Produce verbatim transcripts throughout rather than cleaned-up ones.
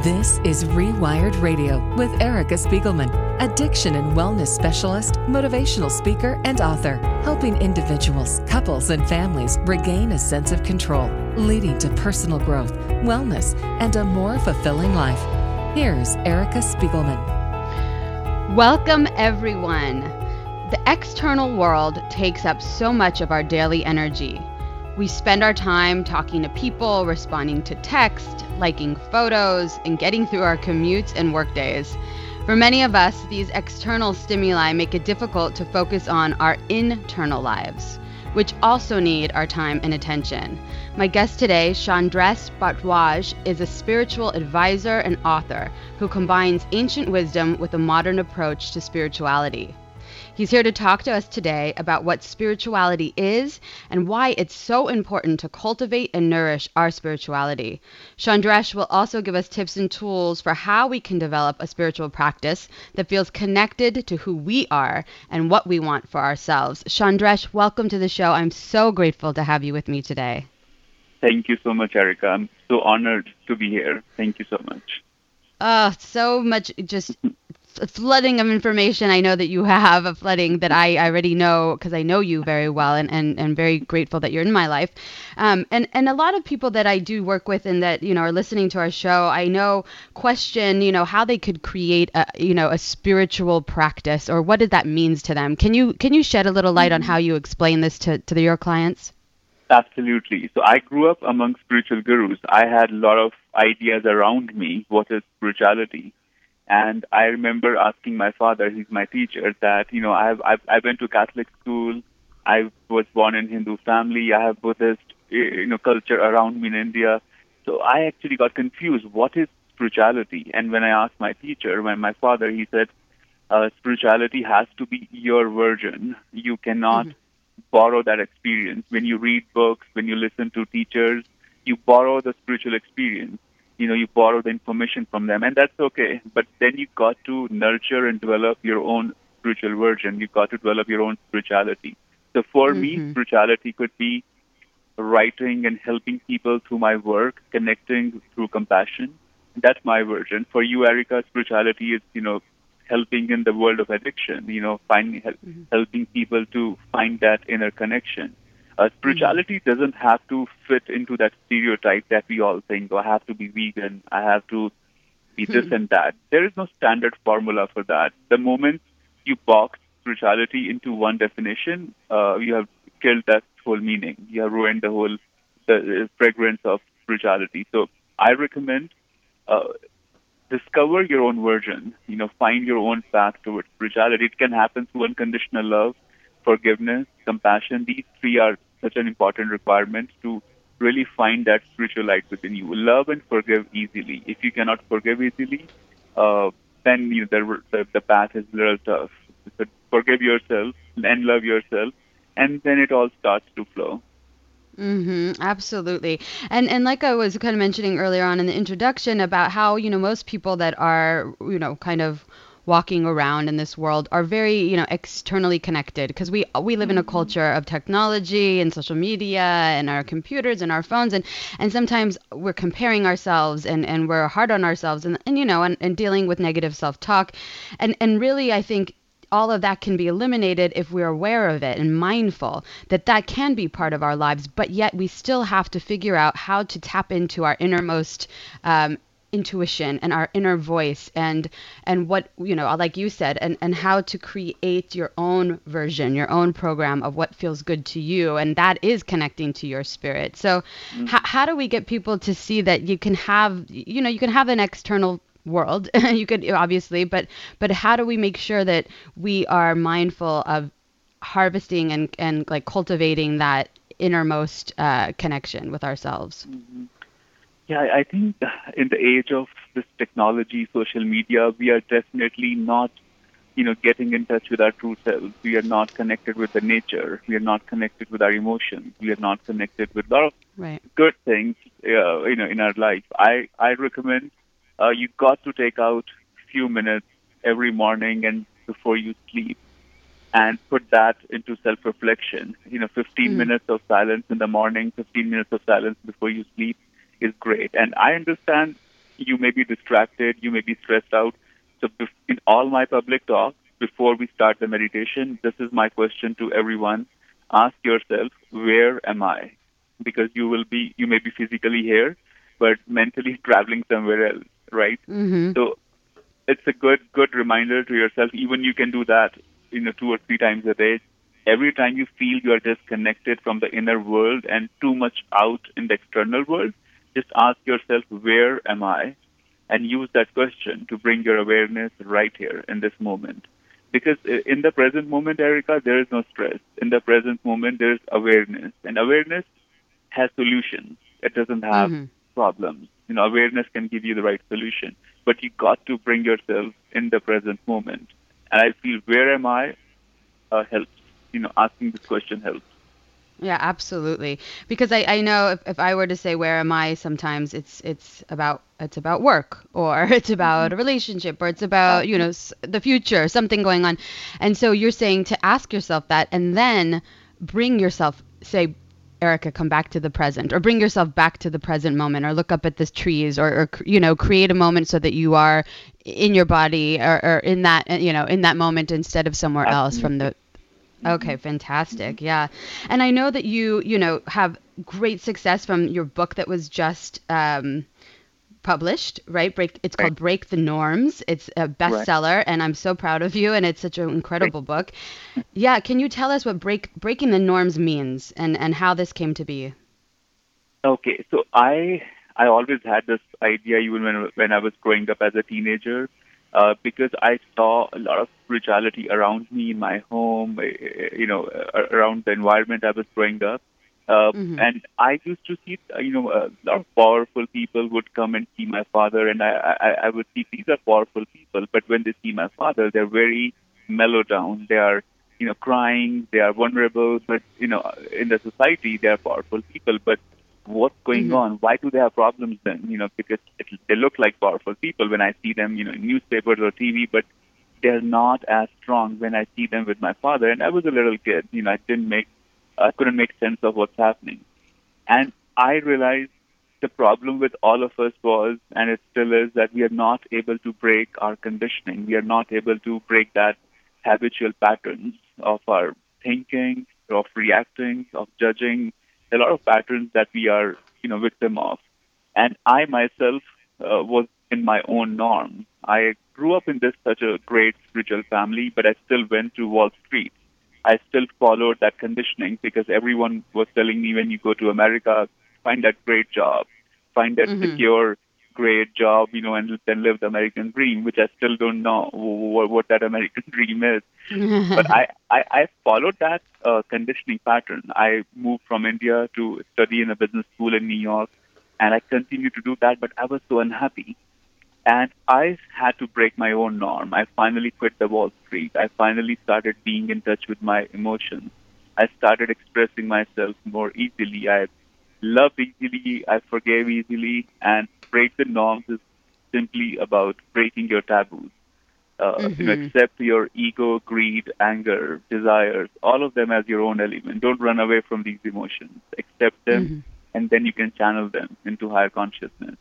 This is Rewired Radio with Erica Spiegelman, addiction and wellness specialist, motivational speaker, and author, helping individuals, couples, and families regain a sense of control, leading to personal growth, wellness, and a more fulfilling life. Here's Erica Spiegelman. Welcome, everyone. The external world takes up so much of our daily energy. We spend our time talking to people, responding to text, liking photos, and getting through our commutes and work days. For many of us, these external stimuli make it difficult to focus on our internal lives, which also need our time and attention. My guest today, Chandresh Bhardwaj, is a spiritual advisor and author who combines ancient wisdom with a modern approach to spirituality. He's here to talk to us today about what spirituality is and why it's so important to cultivate and nourish our spirituality. Chandresh will also give us tips and tools for how we can develop a spiritual practice that feels connected to who we are and what we want for ourselves. Chandresh, welcome to the show. I'm so grateful to have you with me today. Thank you so much, Erica. I'm so honored to be here. Thank you so much. Uh, so much just flooding of information I know that you have, a flooding that I, I already know because I know you very well and, and, and very grateful that you're in my life. Um, and, and a lot of people that I do work with and that, you know, are listening to our show, I know question, you know, how they could create a, you know, a spiritual practice or what did that means to them. Can you, can you shed a little light on how you explain this to, to the, your clients? Absolutely. So I grew up among spiritual gurus. I had a lot of ideas around me. What is spirituality? And I remember asking my father, he's my teacher, that, you know, I have, I, I went to Catholic school. I was born in Hindu family. I have Buddhist, you know, culture around me in India. So I actually got confused. What is spirituality? And when I asked my teacher, when my father, he said, uh, spirituality has to be your version. You cannot mm-hmm. borrow that experience. When you read books, when you listen to teachers, you borrow the spiritual experience. You know, you borrow the information from them, and that's okay. But then you got to nurture and develop your own spiritual version. You got to develop your own spirituality. So for mm-hmm. me, spirituality could be writing and helping people through my work, connecting through compassion. That's my version. For you, Erica, spirituality is, you know, helping in the world of addiction, you know, finding, mm-hmm. helping people to find that inner connection. Uh, spirituality mm-hmm. doesn't have to fit into that stereotype that we all think, oh, I have to be vegan, I have to be this mm-hmm. and that. There is no standard formula for that. The moment you box spirituality into one definition, uh, you have killed that whole meaning. You have ruined the whole the fragrance of spirituality. So I recommend uh, discover your own version, you know, find your own path towards spirituality. It can happen through unconditional love, forgiveness, compassion. These three are such an important requirement to really find that spiritual light within you. Love and forgive easily. If you cannot forgive easily, uh, then you know, the, the the path is a little tough. So forgive yourself and love yourself, and then it all starts to flow. Mm-hmm, absolutely. And and like I was kind of mentioning earlier on in the introduction about how, you know, most people that are, you know, kind of walking around in this world are very, you know, externally connected because we we live in a culture of technology and social media and our computers and our phones and, and sometimes we're comparing ourselves and, and we're hard on ourselves and, and you know and, and dealing with negative self-talk and and really I think all of that can be eliminated if we're aware of it and mindful that that can be part of our lives, but yet we still have to figure out how to tap into our innermost um intuition and our inner voice and and what, you know, like you said, and and how to create your own version, your own program of what feels good to you, and that is connecting to your spirit. So mm-hmm. h- how do we get people to see that you can have, you know, you can have an external world, you could obviously, but but how do we make sure that we are mindful of harvesting and and like cultivating that innermost uh, connection with ourselves? Mm-hmm. Yeah, I think in the age of this technology, social media, we are definitely not, you know, getting in touch with our true selves. We are not connected with the nature. We are not connected with our emotions. We are not connected with a lot of right. good things, uh, you know, in our life. I, I recommend uh, you got to take out a few minutes every morning and before you sleep and put that into self-reflection. You know, fifteen mm-hmm. minutes of silence in the morning, fifteen minutes of silence before you sleep is great. And I understand You may be distracted, you may be stressed out. So bef- in all my public talks, before we start the meditation, this is my question to everyone. Ask yourself, where am I? Because you will be, you may be physically here, but mentally traveling somewhere else, right? Mm-hmm. So it's a good, good reminder to yourself. Even you can do that, you know, two or three times a day. Every time you feel you are disconnected from the inner world and too much out in the external world, just ask yourself, where am I? And use that question to bring your awareness right here in this moment. Because in the present moment, Erica, there is no stress. In the present moment, there is awareness. And awareness has solutions. It doesn't have Mm-hmm. problems. You know, awareness can give you the right solution. But you got to bring yourself in the present moment. And I feel, where am I? Uh, helps. You know, asking this question helps. Yeah, absolutely. Because I, I know if, if I were to say where am I, sometimes it's it's about it's about work, or it's Mm-hmm. about a relationship, or it's about, you know, Absolutely. s- the future, something going on. And so you're saying to ask yourself that, and then bring yourself, say, Erica, come back to the present, or bring yourself back to the present moment, or look up at the trees, or, or cr- you know, create a moment so that you are in your body, or, or in that, uh, you know, in that moment instead of somewhere else from Absolutely. the. Mm-hmm. Okay, Mm-hmm. fantastic. Yeah. And I know that you, you know, have great success from your book that was just um, published, right? Break it's Right. called Break the Norms. It's a Right. bestseller, and I'm so proud of you, and it's such an Great. incredible book. Yeah, can you tell us what break breaking the norms means, and and how this came to be? Okay, so I I always had this idea even when when I was growing up as a teenager, uh, because I saw a lot of spirituality around me in my home, eh, eh, you know, uh, around the environment I was growing up, uh, Mhm. and I used to see, uh, you know, a lot of powerful people would come and see my father, and I I, I would see these are powerful people, but when they see my father, they're very mellow down. They are, you know, crying. They are vulnerable, but you know, in the society, they are powerful people, but what's going Mhm. on? Why do they have problems then? You know, because it, they look like powerful people when I see them, you know, in newspapers or T V, but they're not as strong when I see them with my father. And I was a little kid, you know, I didn't make, I couldn't make sense of what's happening. And I realized the problem with all of us was, and it still is, that we are not able to break our conditioning. We are not able to break that habitual patterns of our thinking, of reacting, of judging. A lot of patterns that we are, you know, victim of. And I myself uh, was in my own norm. I grew up in this such a great spiritual family, but I still went to Wall Street. I still followed that conditioning because everyone was telling me, when you go to America, find that great job, find that Mhm. secure, great job, you know, and then live the American dream, which I still don't know what, what that American dream is. But I, I, I followed that uh, conditioning pattern. I moved from India to study in a business school in New York, and I continued to do that, but I was so unhappy. And I had to break my own norm. I finally quit the Wall Street. I finally started being in touch with my emotions. I started expressing myself more easily. I loved easily. I forgave easily. And break the norms is simply about breaking your taboos. Uh, you know, Mhm. accept your ego, greed, anger, desires, all of them as your own element. Don't run away from these emotions. Accept them, Mhm. and then you can channel them into higher consciousness.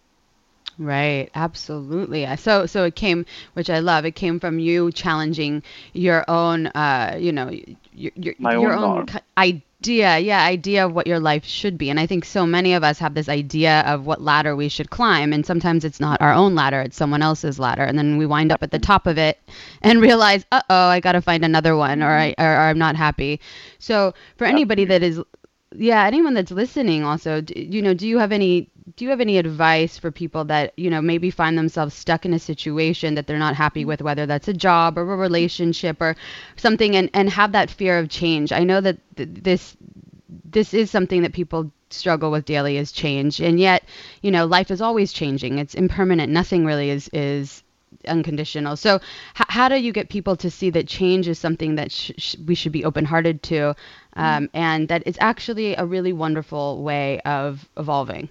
Right, absolutely. Uh, So, so it came, which I love. It came from you challenging your own, uh, you know, y- your your, My your own own norm. ki- idea, yeah, idea of what your life should be. And I think so many of us have this idea of what ladder we should climb, and sometimes it's not our own ladder; it's someone else's ladder, and then we wind up at the top of it and realize, uh-oh, I got to find another one, or Mm-hmm. I, or, or I'm not happy. So, for anybody that Absolutely. is, yeah, anyone that's listening also, d- you know, do you have any do you have any advice for people that, you know, maybe find themselves stuck in a situation that they're not happy with, whether that's a job or a relationship or something, and and have that fear of change? I know that th- this this is something that people struggle with daily, is change, and yet, you know, life is always changing. It's impermanent. Nothing really is is unconditional. So, h- how do you get people to see that change is something that sh- sh- we should be open-hearted to, um, and that it's actually a really wonderful way of evolving?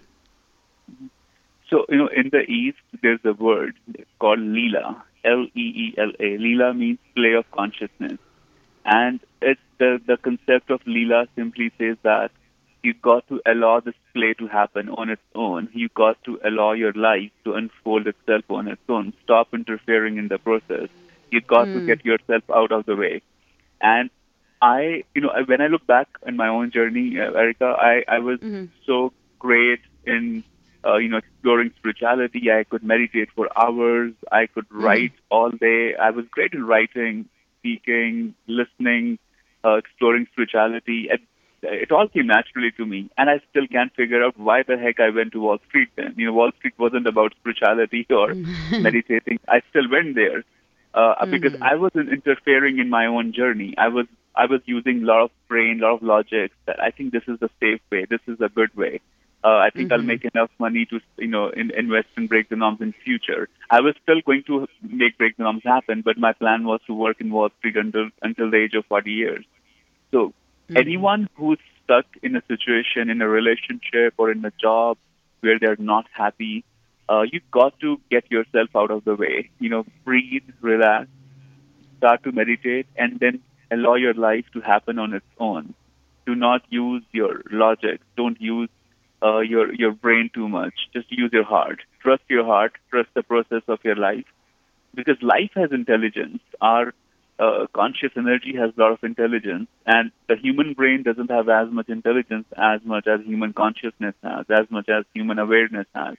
So, you know, in the East, there's a word called Leela, L E E L A. Leela means play of consciousness. And it's the, the concept of Leela simply says that You got to allow this play to happen on its own. You got to allow your life to unfold itself on its own. Stop interfering in the process. You got to get yourself out of the way. And I, you know, when I look back in my own journey, uh, Erica, I, I was Mm-hmm. so great in, uh, you know, exploring spirituality. I could meditate for hours. I could write all day. I was great in writing, speaking, listening, uh, exploring spirituality. It, it all came naturally to me. And I still can't figure out why the heck I went to Wall Street then. You know, Wall Street wasn't about spirituality or meditating. I still went there uh, mm-hmm. because I wasn't interfering in my own journey. I was I was using a lot of brain, a lot of logic. That I think this is the safe way. This is a good way. Uh, I think mm-hmm. I'll make enough money to, you know, in, invest in Breakthenoms in future. I was still going to make Breakthenoms happen, but my plan was to work in Wall Street until until the age of forty years. So mm-hmm. anyone who's stuck in a situation, in a relationship, or in a job where they're not happy, uh, you've got to get yourself out of the way. You know, breathe, relax, start to meditate, and then allow your life to happen on its own. Do not use your logic. Don't use uh, your your brain too much. Just use your heart. Trust your heart. Trust the process of your life. Because life has intelligence. Our uh, conscious energy has a lot of intelligence. And the human brain doesn't have as much intelligence as much as human consciousness has, as much as human awareness has.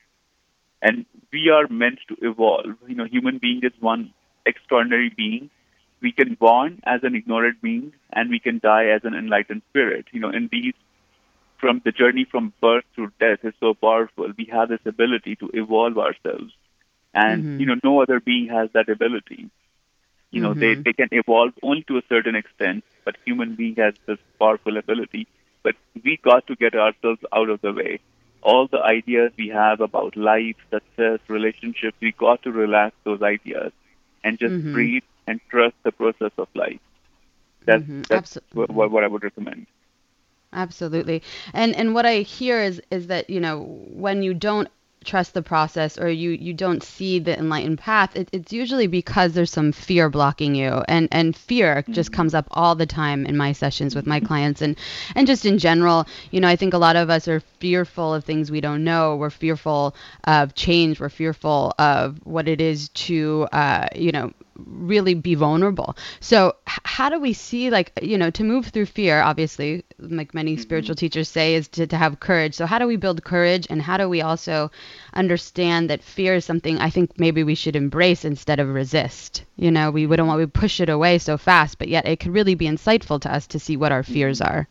And we are meant to evolve. You know, human being is one extraordinary being. We can born as an ignorant being, and we can die as an enlightened spirit. You know, and these, from the journey from birth to death is so powerful. We have this ability to evolve ourselves, and mm-hmm. you know, no other being has that ability. You know, mm-hmm. they they can evolve only to a certain extent, but human being has this powerful ability. But we got to get ourselves out of the way. All the ideas we have about life, success, relationships, we got to relax those ideas and just mm-hmm. breathe and trust the process of life. That's, mm-hmm. that's Absol- what, what I would recommend. Absolutely. And and what I hear is is that, you know, when you don't trust the process or you, you don't see the enlightened path, it, it's usually because there's some fear blocking you. And, and fear mm-hmm. just comes up all the time in my sessions with my clients. And, and just in general, you know, I think a lot of us are fearful of things we don't know. We're fearful of change. We're fearful of what it is to, uh, you know, really be vulnerable. So h- how do we see, like, you know, to move through fear, obviously, like many mm-hmm. spiritual teachers say, is to, to have courage. So how do we build courage, and how do we also understand that fear is something I think maybe we should embrace instead of resist? You know, we wouldn't want to push it away so fast, but yet it could really be insightful to us to see what our fears are.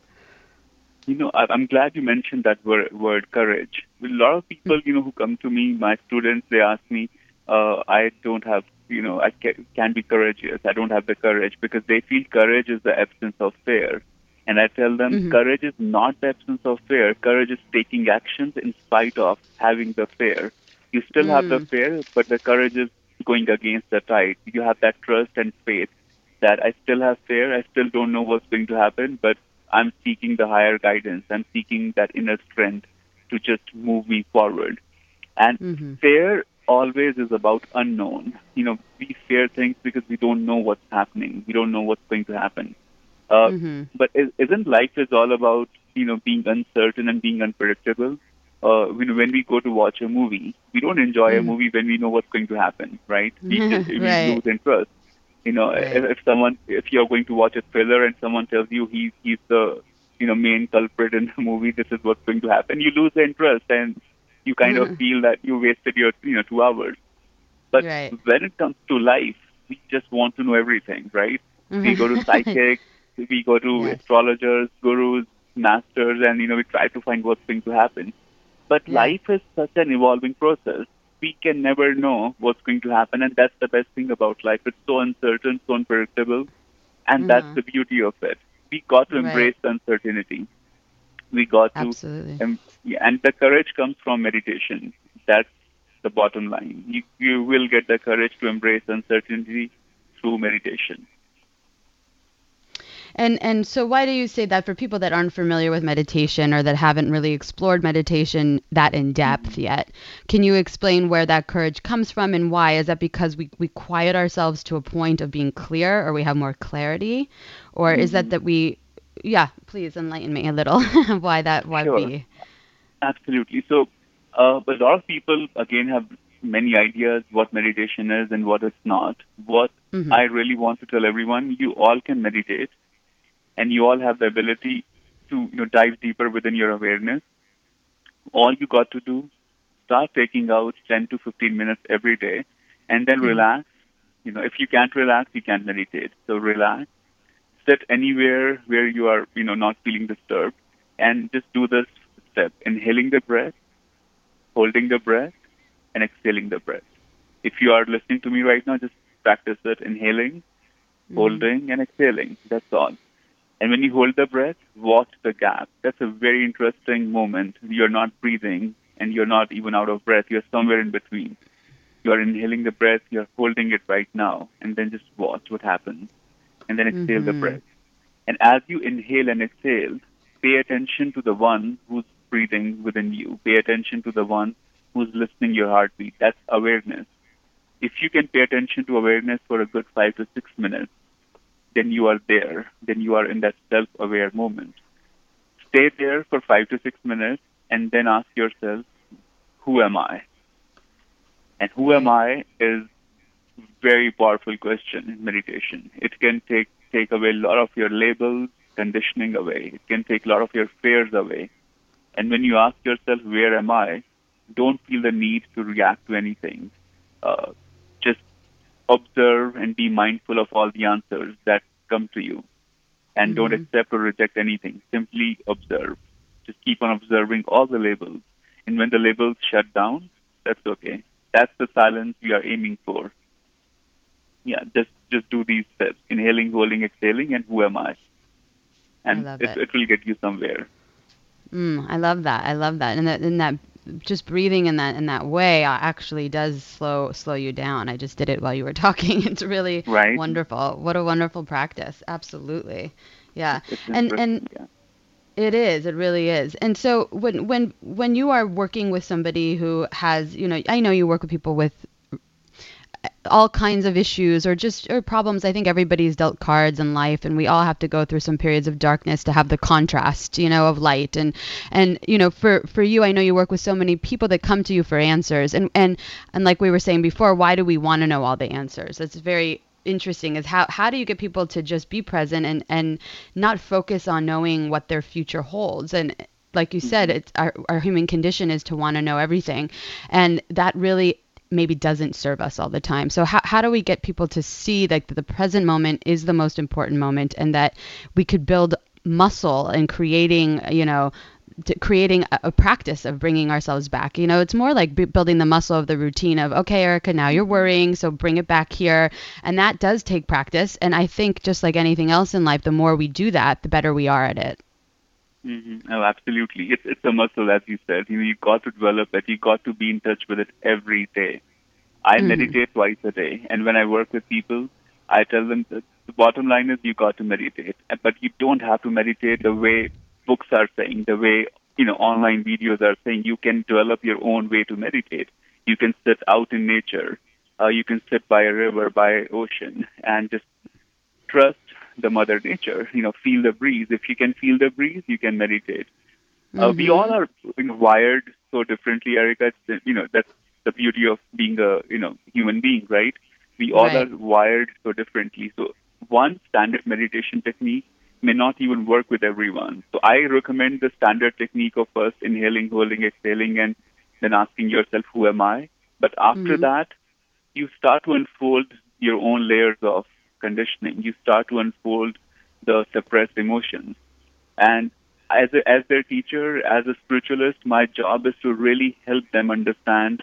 You know, I'm glad you mentioned that word, word courage. A lot of people, you know, who come to me, my students, they ask me, uh, I don't have you know, I can, can be courageous. I don't have the courage, because they feel courage is the absence of fear. And I tell them mm-hmm. courage is not the absence of fear. Courage is taking actions in spite of having the fear. You still mm. have the fear, but the courage is going against the tide. You have that trust and faith that I still have fear. I still don't know what's going to happen, but I'm seeking the higher guidance. I'm seeking that inner strength to just move me forward. And mm-hmm. fear always is about unknown. You know, we fear things because we don't know what's happening. We don't know what's going to happen. Uh, mm-hmm. But is, isn't life is all about, you know, being uncertain and being unpredictable? Uh, you know, when we go to watch a movie, we don't enjoy mm-hmm. a movie when we know what's going to happen, right? We, just, we right. lose interest. You know, right. if, if someone, if you're going to watch a thriller and someone tells you he, he's the, you know, main culprit in the movie, this is what's going to happen, you lose the interest, and you kind mm-hmm. of feel that you wasted your, you know, two hours. But right. when it comes to life, we just want to know everything, right? Mm-hmm. We go to psychics, we go to yes. astrologers, gurus, masters, and, you know, we try to find what's going to happen. But yeah. life is such an evolving process. We can never know what's going to happen, and that's the best thing about life. It's so uncertain, so unpredictable, and mm-hmm. that's the beauty of it. We got to embrace right. uncertainty. We got to, Absolutely. Um, yeah, and the courage comes from meditation. That's the bottom line. You, you will get the courage to embrace uncertainty through meditation. And and so why do you say that for people that aren't familiar with meditation or that haven't really explored meditation that in depth mm-hmm. yet? Can you explain where that courage comes from and why? Is that because we, we quiet ourselves to a point of being clear, or we have more clarity? Or mm-hmm. is that that we yeah, please enlighten me a little why that why Sure, be. absolutely. So, uh, a lot of people again have many ideas what meditation is and what it's not. What Mhm. I really want to tell everyone, you all can meditate, and you all have the ability to you know dive deeper within your awareness. All you got to do, start taking out ten to fifteen minutes every day, and then Mhm. relax. You know, if you can't relax, you can't meditate. So relax, sit anywhere where you are, you know, not feeling disturbed, and just do this step: inhaling the breath, holding the breath, and exhaling the breath. If you are listening to me right now, just practice it: inhaling, Mhm. holding, and exhaling. That's all. And when you hold the breath, watch the gap. That's a very interesting moment. You're not breathing and you're not even out of breath. You're somewhere in between. You're inhaling the breath, you're holding it right now, and then just watch what happens. And then exhale the Mhm. breath. And as you inhale and exhale, pay attention to the one who's breathing within you. Pay attention to the one who's listening your heartbeat. That's awareness. If you can pay attention to awareness for a good five to six minutes, then you are there. Then you are in that self-aware moment. Stay there for five to six minutes and then ask yourself, who am I? And who am Right. I is very powerful question in meditation. It can take take away a lot of your labels, conditioning away. It can take a lot of your fears away. And when you ask yourself, where am I? Don't feel the need to react to anything. Uh, just observe and be mindful of all the answers that come to you. And don't Mhm. accept or reject anything. Simply observe. Just keep on observing all the labels. And when the labels shut down, that's okay. That's the silence we are aiming for. Yeah, just just do these steps: inhaling, holding, exhaling, and who am I? I And love it it. it will get you somewhere. Mm, I love that. I love that. And that and that just breathing in that in that way uh, actually does slow slow you down. I just did it while you were talking. It's really Right? wonderful. What a wonderful practice. Absolutely. Yeah. It's, it's And and interesting. Yeah. it is. It really is. And so when when when you are working with somebody who has, you know, I know you work with people with all kinds of issues or just or problems. I think everybody's dealt cards in life, and we all have to go through some periods of darkness to have the contrast, you know, of light. And and you know, for for you, I know you work with so many people that come to you for answers. And and and like we were saying before, why do we want to know all the answers? It's very interesting. Is how how do you get people to just be present and and not focus on knowing what their future holds? And like you said, hmm it's our, our human condition is to want to know everything, and that really maybe doesn't serve us all the time. So how, how do we get people to see that the present moment is the most important moment, and that we could build muscle in creating, you know, to creating a, a practice of bringing ourselves back. You know, it's more like b- building the muscle of the routine of, okay, Erica, now you're hmm worrying, so bring it back here. And that does take practice. And I think just like anything else in life, the more we do that, the better we are at it. hmm Oh, absolutely. It's it's a muscle, as you said. You know, you got to develop it. You got to be in touch with it every day. I Hmm. meditate twice a day, and when I work with people, I tell them that the bottom line is you got to meditate, but you don't have to meditate the way books are saying, the way you know online videos are saying. You can develop your own way to meditate. You can sit out in nature. Uh, you can sit by a river, by ocean, and just trust the mother nature. You know, feel the breeze. If you can feel the breeze, you can meditate. Uh, we all Hmm. are you know, wired so differently, Erica. It's, you know, that's the beauty of being a you know human being, right? We all are Right. wired so differently. So one standard meditation technique may not even work with everyone. So I recommend the standard technique of first inhaling, holding, exhaling, and then asking yourself, "Who am I?" But after Hmm. that, you start to unfold your own layers of conditioning. You start to unfold the suppressed emotions. And as a, as their teacher, as a spiritualist, my job is to really help them understand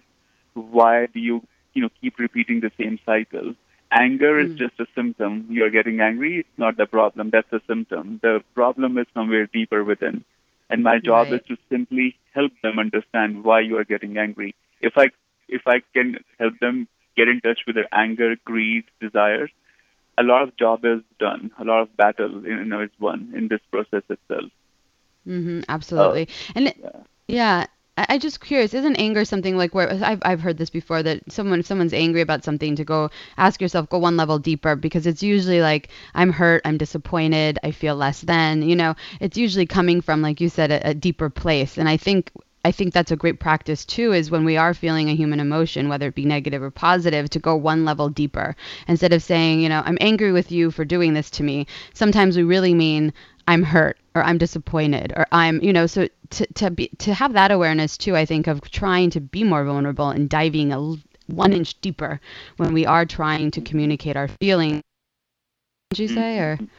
why do you you know keep repeating the same cycle. Anger is Mm. just a symptom. You're getting angry, it's not the problem. That's a symptom. The problem is somewhere deeper within. And my job is Right. to simply help them understand why you are getting angry. If I if I can help them get in touch with their anger, greed, desires, a lot of job is done. A lot of battle you know is won in this process itself. Hmm. Uh, Absolutely. And it- yeah. yeah. I, I just curious, isn't anger something like where I've I've heard this before that someone if someone's angry about something to go ask yourself, go one level deeper because it's usually like I'm hurt, I'm disappointed, I feel less than, you know, it's usually coming from like you said a, a deeper place. And I think I think that's a great practice too is when we are feeling a human emotion, whether it be negative or positive, to go one level deeper instead of saying, you know, I'm angry with you for doing this to me. Sometimes we really mean I'm hurt or I'm disappointed or I'm, you know, so to, to be, to have that awareness too, I think of trying to be more vulnerable and diving a l- one inch deeper when we are trying to communicate our feelings. Would you say, or? Mhm.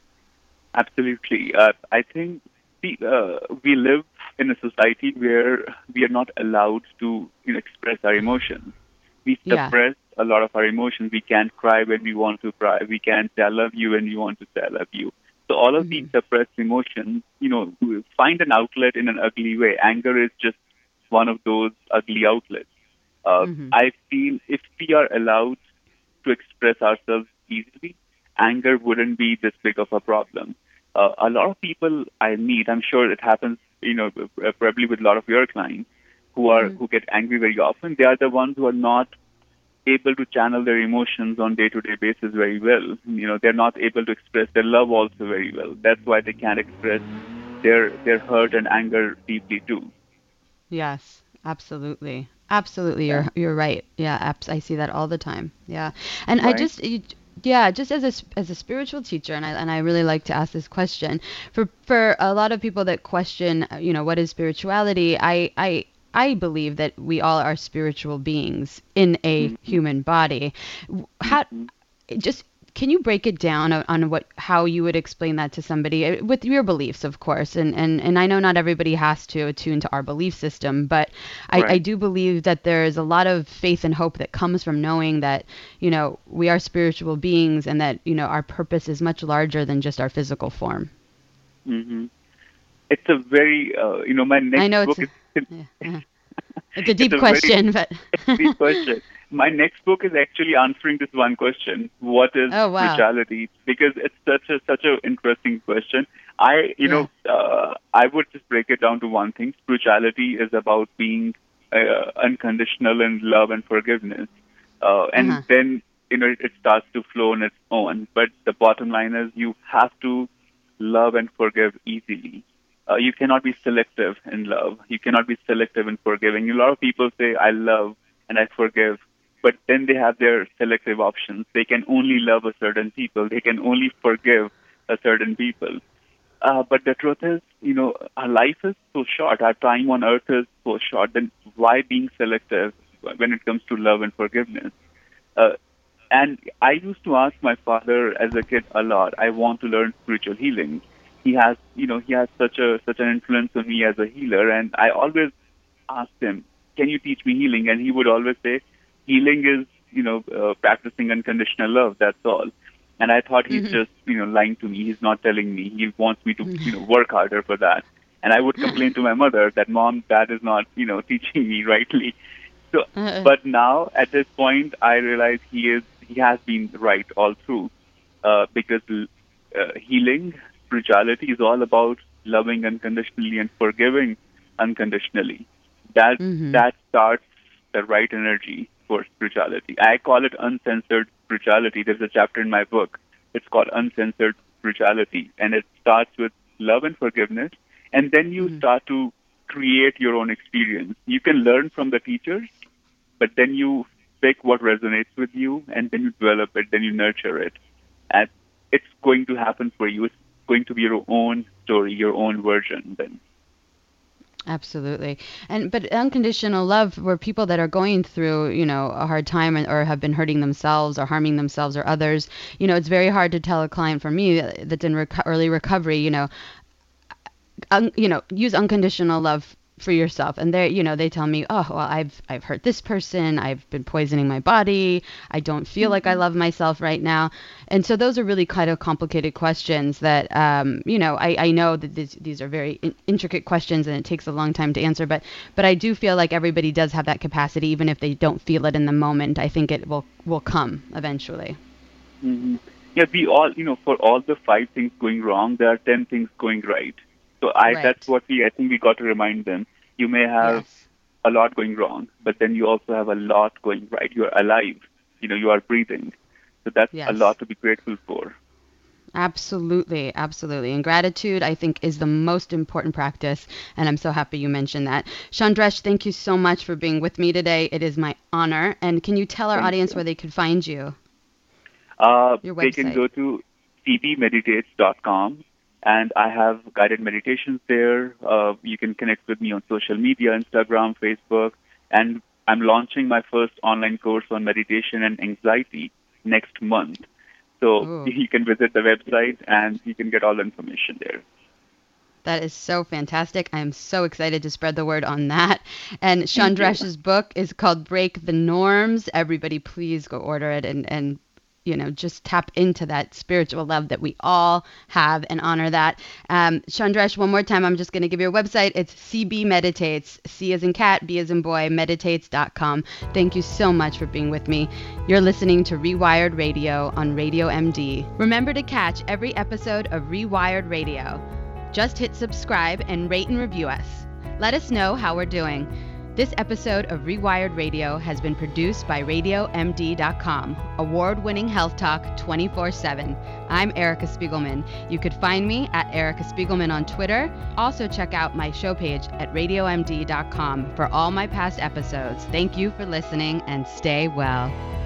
Absolutely. Uh, I think see, uh, we live in a society where we are not allowed to you know, express our emotions. We Yeah. suppress a lot of our emotions. We can't cry when we want to cry. We can't say I love you when we want to say I love you. So all of these Hmm. suppressed emotions, you know, find an outlet in an ugly way. Anger is just one of those ugly outlets. Uh, Hmm. I feel if we are allowed to express ourselves easily, anger wouldn't be this big of a problem. Uh, a lot of people I meet, I'm sure it happens, you know, uh, probably with a lot of your clients who are Hmm. who get angry very often. They are the ones who are not able to channel their emotions on day-to-day basis very well. You know, they're not able to express their love also very well. That's why they can't express their their hurt and anger deeply too. Yes, absolutely. Absolutely. Yeah, You're you're right. Yeah, abs- I see that all the time. Yeah. And I right. just you, yeah, just as a s- as a spiritual teacher and I and I really like to ask this question for for a lot of people that question, uh, you know, what is spirituality? I I I believe that we all are spiritual beings in a Mm-hmm. human body. W- How Mm-hmm. just can you break it down on, on what how you would explain that to somebody uh, with your beliefs, of course, and and and I know not everybody has to attune to our belief system, but I, I Right. do believe that there's a lot of faith and hope that comes from knowing that you know we are spiritual beings and that you know our purpose is much larger than just our physical form. Mm-hmm. It's a very, uh, you know, my I next know it's book a, is yeah, uh, it's a it's deep a very question, but deep question. My next book is actually answering this one question: what is oh wow, spirituality? Because it's such a such a interesting question. I, you yeah, know, uh, I would just break it down to one thing: spirituality is about being uh, unconditional in love and forgiveness, uh, uh and huh, then you know it, it starts to flow on its own. But the bottom line is you have to love and forgive easily. Uh, you cannot be selective in love. You cannot be selective in forgiving. A lot of people say, I love and I forgive, but then they have their selective options. They can only love a certain people. They can only forgive a certain people. Uh, but the truth is, you know, our life is so short. Our time on earth is so short. Then why being selective when it comes to love and forgiveness? Uh, and I used to ask my father as a kid a lot. I want to learn spiritual healing. He has, you know, he has such a such an influence on me as a healer, and I always asked him, "Can you teach me healing?" And he would always say, "Healing is, you know, uh, practicing unconditional love. That's all." And I thought he's hmm just, you know, lying to me. He's not telling me. He wants me to, you know, work harder for that. And I would complain to my mother that, "Mom, Dad is not, you know, teaching me rightly." So, uh, but now at this point, I realize he is he has been right all through, uh, because uh, healing spirituality is all about loving unconditionally and forgiving unconditionally. That hmm that starts the right energy for spirituality. I call it uncensored spirituality. There's a chapter in my book. It's called Uncensored Spirituality, and it starts with love and forgiveness, and then you hmm start to create your own experience. You can learn from the teachers, but then you pick what resonates with you, and then you develop it, then you nurture it, and it's going to happen for you. It's going to be your own story, your own version. Then, Absolutely. And but unconditional love were people that are going through, you know, a hard time and- or have been hurting themselves or harming themselves or others. You know, it's very hard to tell a client for me that's in reco- early recovery, you know, un- you know, use unconditional love for yourself. And they, you know, they tell me, "Oh, well, I've I've hurt this person. I've been poisoning my body. I don't feel like I mm-hmm. love myself right now." And so those are really kind of complicated questions that, um, you know, I, I know that these, these are very in- intricate questions and it takes a long time to answer. But but I do feel like everybody does have that capacity, even if they don't feel it in the moment. I think it will will come eventually. Mm-hmm. Yeah, we all, you know, for all the five things going wrong, there are ten things going right. So I, that's Right. what we, I think we got to remind them. You may have Yes. a lot going wrong, but then you also have a lot going right. You're alive. You know, you are breathing. So that's Yes. a lot to be grateful for. Absolutely, absolutely. And gratitude, I think, is the most important practice. And I'm so happy you mentioned that. Chandresh, thank you so much for being with me today. It is my honor. And can you tell our Thank audience you. where they can find you? Uh, Your they can website. go to c b meditates dot com, and I have guided meditations there. Uh, you can connect with me on social media, Instagram, Facebook, and I'm launching my first online course on meditation and anxiety next month. So Ooh. you can visit the website and you can get all the information there. That is so fantastic. I am so excited to spread the word on that. And Thank you. Chandresh's book is called Break the Norms. Everybody, please go order it and, and you know, just tap into that spiritual love that we all have and honor that. Um, Chandresh, one more time, I'm just going to give you a website. It's C B Meditates, C as in cat, B as in boy, meditates dot com. Thank you so much for being with me. You're listening to Rewired Radio on Radio M D. Remember to catch every episode of Rewired Radio. Just hit subscribe and rate and review us. Let us know how we're doing. This episode of Rewired Radio has been produced by radio m d dot com, award-winning health talk twenty-four seven. I'm Erica Spiegelman. You could find me at Erica Spiegelman on Twitter. Also check out my show page at radio m d dot com for all my past episodes. Thank you for listening and stay well.